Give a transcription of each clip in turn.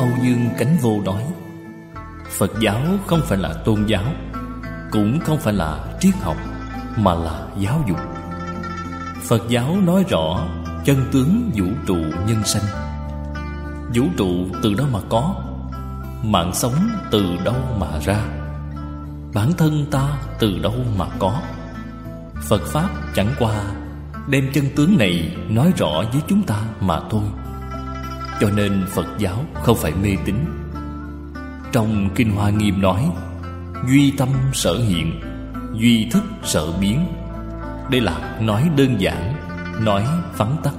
Âu Dương Cánh Vô nói: Phật giáo không phải là tôn giáo, cũng không phải là triết học, mà là giáo dục. Phật giáo nói rõ chân tướng vũ trụ nhân sanh. Vũ trụ từ đâu mà có? Mạng sống từ đâu mà ra? Bản thân ta từ đâu mà có? Phật Pháp chẳng qua đem chân tướng này nói rõ với chúng ta mà thôi. Cho nên Phật giáo không phải mê tín. Trong Kinh Hoa Nghiêm nói: duy tâm sở hiện, duy thức sở biến. Đây là nói đơn giản, nói vắn tắt.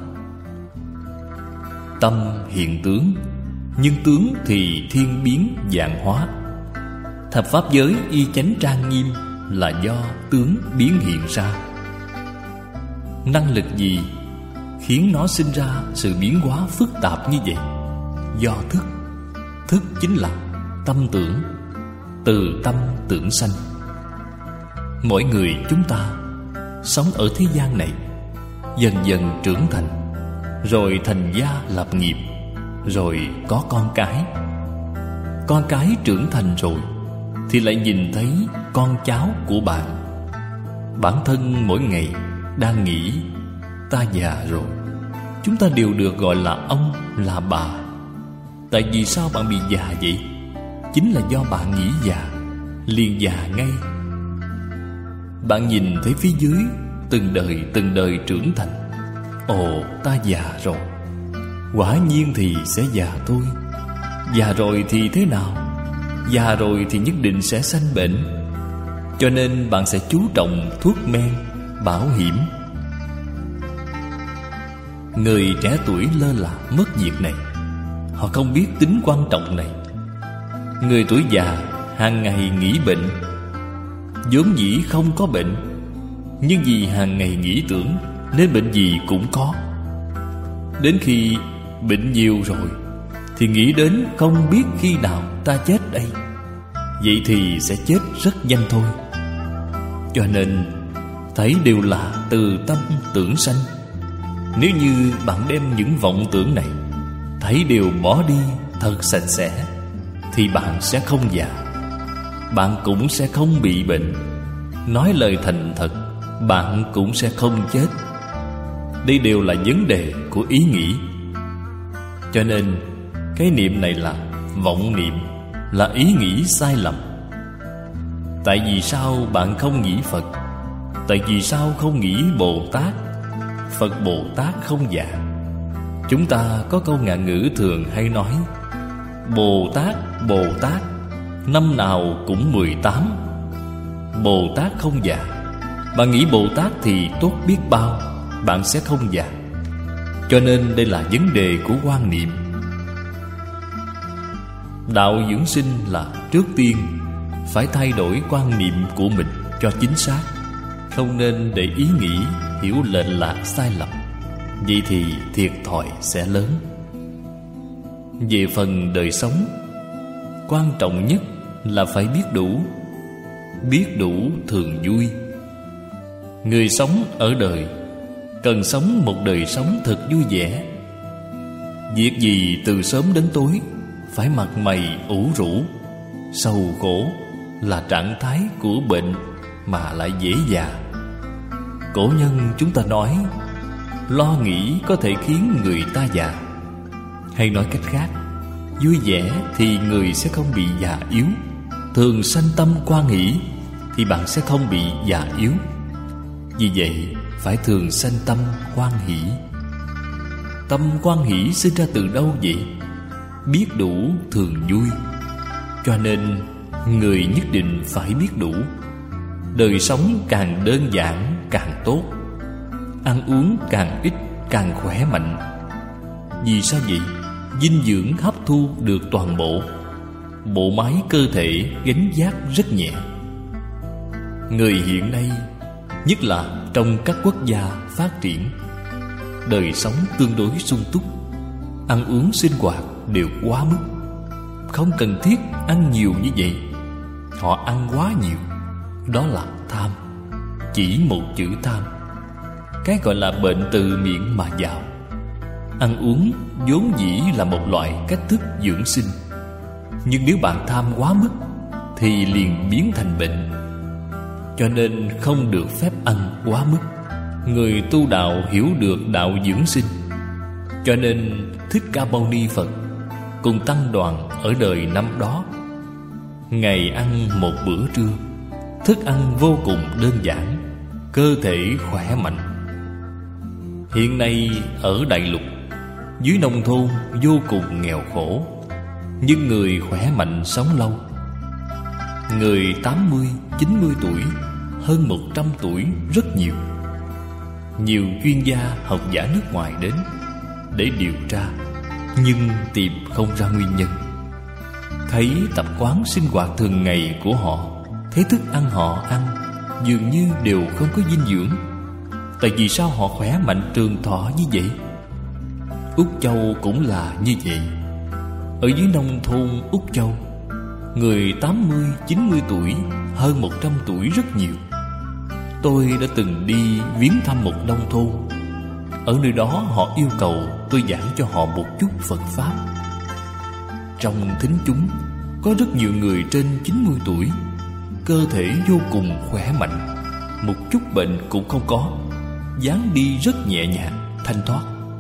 Tâm hiện tướng, nhưng tướng thì thiên biến vạn hóa. Thập pháp giới y chánh trang nghiêm là do tướng biến hiện ra. Năng lực gì khiến nó sinh ra sự biến hóa phức tạp như vậy? Do thức. Thức chính là tâm tưởng. Từ tâm tưởng sanh. Mỗi người chúng ta sống ở thế gian này, dần dần trưởng thành, rồi thành gia lập nghiệp, rồi có con cái. Con cái trưởng thành rồi thì lại nhìn thấy con cháu của bạn. Bản thân mỗi ngày đang nghĩ: ta già rồi. Chúng ta đều được gọi là ông, là bà. Tại vì sao bạn bị già vậy? Chính là do bạn nghĩ già, liền già ngay. Bạn nhìn thấy phía dưới từng đời trưởng thành. Ồ, ta già rồi. Quả nhiên thì sẽ già thôi. Già rồi thì thế nào? Già rồi thì nhất định sẽ sanh bệnh. Cho nên bạn sẽ chú trọng thuốc men, bảo hiểm. Người trẻ tuổi lơ là mất việc này. Họ không biết tính quan trọng này. Người tuổi già hàng ngày nghĩ bệnh. vốn dĩ không có bệnh, nhưng vì hàng ngày nghĩ tưởng nên bệnh gì cũng có. Đến khi bệnh nhiều rồi thì nghĩ đến không biết khi nào ta chết đây. Vậy thì sẽ chết rất nhanh thôi. Cho nên thấy đều là từ tâm tưởng sanh. Nếu như bạn đem những vọng tưởng này thấy đều bỏ đi thật sạch sẽ, thì bạn sẽ không già, bạn cũng sẽ không bị bệnh. Nói lời thành thật, bạn cũng sẽ không chết. Đây đều là vấn đề của ý nghĩ. Cho nên cái niệm này là vọng niệm, là ý nghĩ sai lầm. Tại vì sao bạn không nghĩ Phật? Tại vì sao không nghĩ Bồ Tát? Phật Bồ Tát không già. Chúng ta có câu ngạn ngữ thường hay nói: Bồ Tát, Bồ Tát, năm nào cũng 18. Bồ Tát không già. Bạn nghĩ Bồ Tát thì tốt biết bao, bạn sẽ không già. Cho nên đây là vấn đề của quan niệm. Đạo dưỡng sinh là trước tiên phải thay đổi quan niệm của mình cho chính xác. Không nên để ý nghĩ hiểu lệch lạc sai lầm. Vậy thì thiệt thòi sẽ lớn. Về phần đời sống, quan trọng nhất là phải biết đủ. Biết đủ thường vui. Người sống ở đời cần sống một đời sống thật vui vẻ. Việc gì từ sớm đến tối phải mặt mày ủ rũ, sầu khổ là trạng thái của bệnh mà lại dễ già. Cổ nhân chúng ta nói: lo nghĩ có thể khiến người ta già. Hay nói cách khác, vui vẻ thì người sẽ không bị già yếu. Thường sanh tâm hoan hỷ thì bạn sẽ không bị già yếu. Vì vậy phải thường sanh tâm hoan hỷ. Tâm hoan hỷ sinh ra từ đâu vậy? Biết đủ thường vui. Cho nên người nhất định phải biết đủ. Đời sống càng đơn giản càng tốt. Ăn uống càng ít càng khỏe mạnh. Vì sao vậy? Dinh dưỡng hấp thu được toàn bộ. Bộ máy cơ thể gánh vác rất nhẹ. Người hiện nay, nhất là trong các quốc gia phát triển, đời sống tương đối sung túc. Ăn uống sinh hoạt đều quá mức. Không cần thiết ăn nhiều như vậy. Họ ăn quá nhiều. Đó là tham. Chỉ một chữ tham. Cái gọi là bệnh từ miệng mà vào. Ăn uống vốn dĩ là một loại cách thức dưỡng sinh, nhưng nếu bạn tham quá mức thì liền biến thành bệnh. Cho nên không được phép ăn quá mức. Người tu đạo hiểu được đạo dưỡng sinh, cho nên Thích Ca Mâu Ni Phật cùng tăng đoàn ở đời năm đó, ngày ăn một bữa trưa, thức ăn vô cùng đơn giản, cơ thể khỏe mạnh. Hiện nay ở Đại Lục, dưới nông thôn vô cùng nghèo khổ, nhưng người khỏe mạnh sống lâu. Người 80, 90 tuổi, hơn 100 tuổi rất nhiều. Nhiều chuyên gia học giả nước ngoài đến để điều tra, nhưng tìm không ra nguyên nhân. Thấy tập quán sinh hoạt thường ngày của họ, thấy thức ăn họ ăn dường như đều không có dinh dưỡng. Tại vì sao họ khỏe mạnh trường thọ như vậy? Úc Châu cũng là như vậy. Ở dưới nông thôn Úc Châu, người 80, 90 tuổi, hơn 100 tuổi rất nhiều. Tôi đã từng đi viếng thăm một nông thôn. Ở nơi đó họ yêu cầu tôi giảng cho họ một chút Phật Pháp. Trong thính chúng có rất nhiều người trên 90 tuổi, cơ thể vô cùng khỏe mạnh, một chút bệnh cũng không có, dáng đi rất nhẹ nhàng, thanh thoát.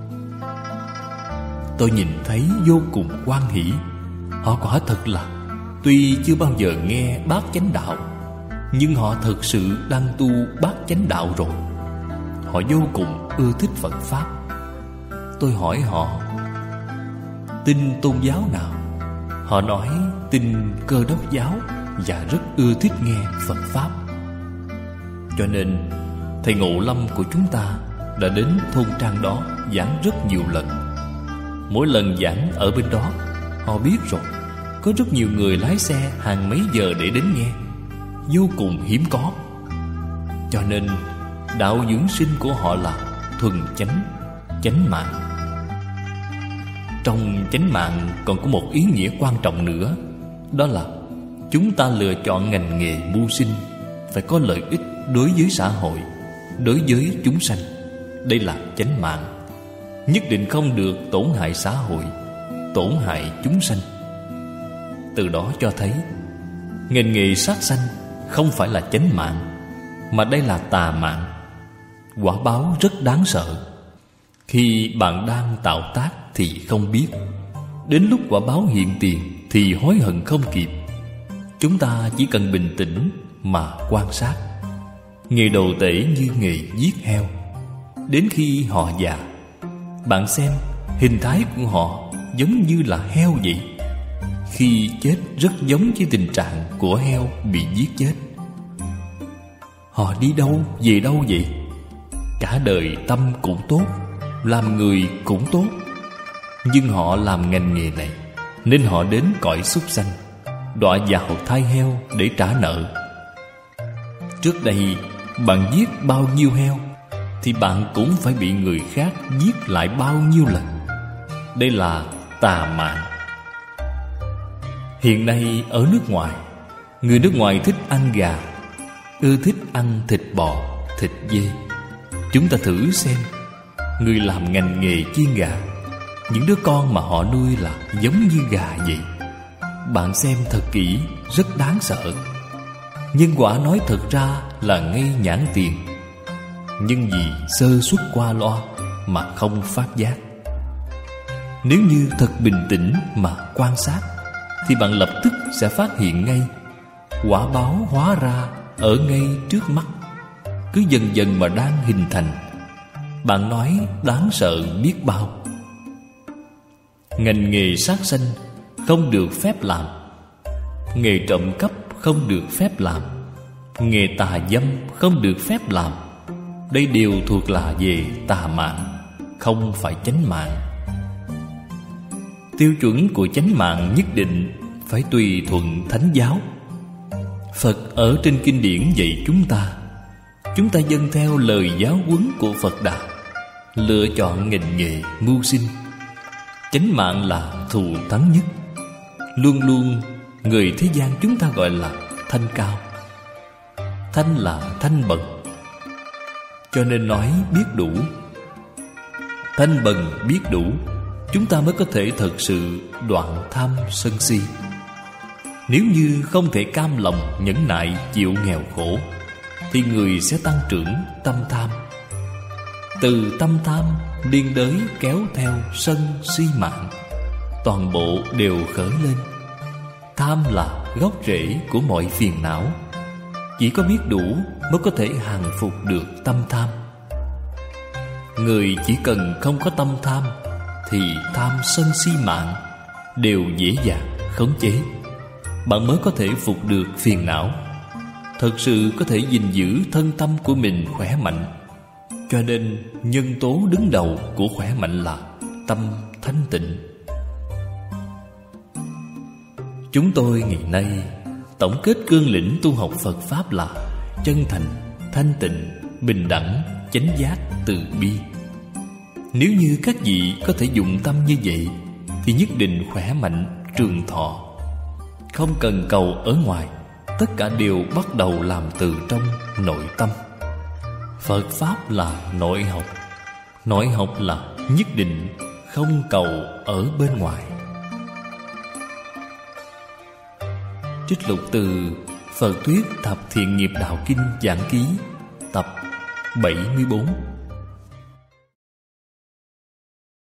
Tôi nhìn thấy vô cùng hoan hỷ. Họ quả thật là tuy chưa bao giờ nghe Bát Chánh Đạo, nhưng họ thực sự đang tu Bát Chánh Đạo rồi. Họ vô cùng ưa thích Phật Pháp. Tôi hỏi họ tin tôn giáo nào. Họ nói tin Cơ Đốc giáo và rất ưa thích nghe Phật Pháp. Cho nên thầy Ngộ Lâm của chúng ta đã đến thôn trang đó giảng rất nhiều lần. Mỗi lần giảng ở bên đó, họ biết rồi, có rất nhiều người lái xe hàng mấy giờ để đến nghe, vô cùng hiếm có. Cho nên đạo dưỡng sinh của họ là thuần chánh, chánh mạng. Trong chánh mạng còn có một ý nghĩa quan trọng nữa, đó là chúng ta lựa chọn ngành nghề mưu sinh phải có lợi ích đối với xã hội, đối với chúng sanh. Đây là chánh mạng. Nhất định không được tổn hại xã hội, tổn hại chúng sanh. Từ đó cho thấy ngành nghề sát sanh không phải là chánh mạng, mà đây là tà mạng. Quả báo rất đáng sợ. Khi bạn đang tạo tác thì không biết, đến lúc quả báo hiện tiền thì hối hận không kịp. Chúng ta chỉ cần bình tĩnh mà quan sát. Nghề đồ tể như nghề giết heo. Đến khi họ già, bạn xem hình thái của họ giống như là heo vậy. Khi chết rất giống với tình trạng của heo bị giết chết. Họ đi đâu về đâu vậy? Cả đời tâm cũng tốt, làm người cũng tốt, nhưng họ làm ngành nghề này nên họ đến cõi súc sanh, đọa vào thai heo để trả nợ. Trước đây bạn giết bao nhiêu heo thì bạn cũng phải bị người khác giết lại bao nhiêu lần. Đây là tà mạng. Hiện nay ở nước ngoài, người nước ngoài thích ăn gà, ưa thích ăn thịt bò, thịt dê. Chúng ta thử xem, người làm ngành nghề chiên gà, những đứa con mà họ nuôi là giống như gà vậy. Bạn xem thật kỹ, rất đáng sợ. Nhân quả nói thật ra là ngay nhãn tiền, nhưng vì sơ suất qua loa mà không phát giác. Nếu như thật bình tĩnh mà quan sát thì bạn lập tức sẽ phát hiện ngay. Quả báo hóa ra ở ngay trước mắt, cứ dần dần mà đang hình thành. Bạn nói đáng sợ biết bao. Ngành nghề sát sanh không được phép làm. Nghề trộm cắp không được phép làm. Nghề tà dâm không được phép làm. Đây đều thuộc là về tà mạng, không phải chánh mạng. Tiêu chuẩn của chánh mạng nhất định phải tùy thuận thánh giáo. Phật ở trên kinh điển dạy chúng ta dâng theo lời giáo huấn của Phật Đạo, lựa chọn ngành nghề mưu sinh. Chánh mạng là thù thắng nhất. Luôn luôn người thế gian chúng ta gọi là thanh cao. Thanh là thanh bậc, cho nên nói biết đủ. thanh bần biết đủ, chúng ta mới có thể thật sự đoạn tham sân si. Nếu như không thể cam lòng nhẫn nại chịu nghèo khổ, thì người sẽ tăng trưởng tâm tham. Từ tâm tham liên đới kéo theo sân si mạng, toàn bộ đều khởi lên. Tham là gốc rễ của mọi phiền não. Chỉ có biết đủ mới có thể hàng phục được tâm tham. Người chỉ cần không có tâm tham, thì tham sân si mạng đều dễ dàng khống chế. Bạn mới có thể phục được phiền não, thật sự có thể gìn giữ thân tâm của mình khỏe mạnh. Cho nên nhân tố đứng đầu của khỏe mạnh là tâm thanh tịnh. Chúng tôi ngày nay tổng kết cương lĩnh tu học Phật Pháp là chân thành, thanh tịnh, bình đẳng, chánh giác, từ bi. Nếu như các vị có thể dụng tâm như vậy, thì nhất định khỏe mạnh, trường thọ. Không cần cầu ở ngoài, tất cả đều bắt đầu làm từ trong nội tâm. Phật Pháp là nội học. Nội học là nhất định không cầu ở bên ngoài. Trích lục từ Phật Thuyết Thập Thiện Nghiệp Đạo Kinh Giảng Ký tập 74.